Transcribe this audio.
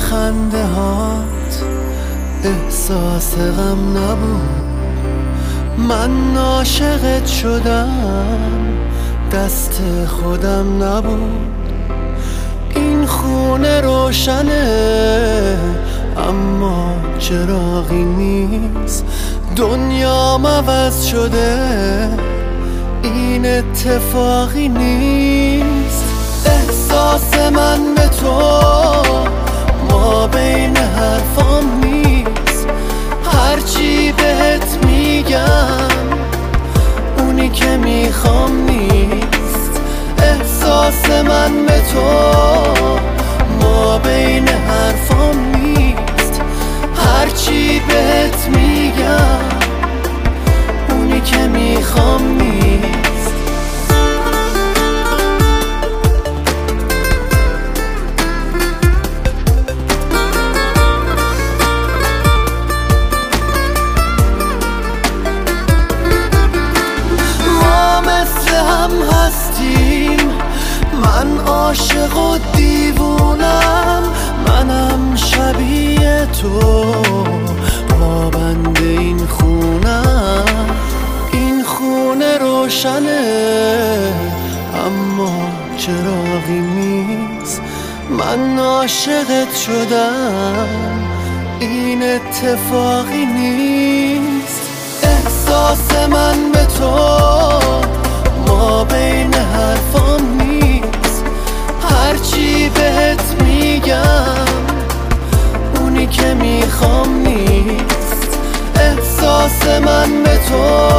خنده هات احساس غم نبود. من عاشقت شدم دست خودم نبود. این خونه روشنه اما چراغی نیست. دنیام عوض شده این اتفاقی نیست. احساس من به تو ما بین حرفام نیست. هرچی بهت میگم اونی که میخوام نیست. احساس من به تو ما بین حرفام نیست. هرچی بهت میگم اونی که میخوام نیست. من عاشق و دیوونم، منم شبیه تو پابند این خونم. این خونه روشنه اما چراغی نیست. من عاشقت شدم این اتفاقی نیست. احساس من به تو ما بین حرفام نیست. هرچی بهت میگم اونی که میخوام نیست. احساس من به تو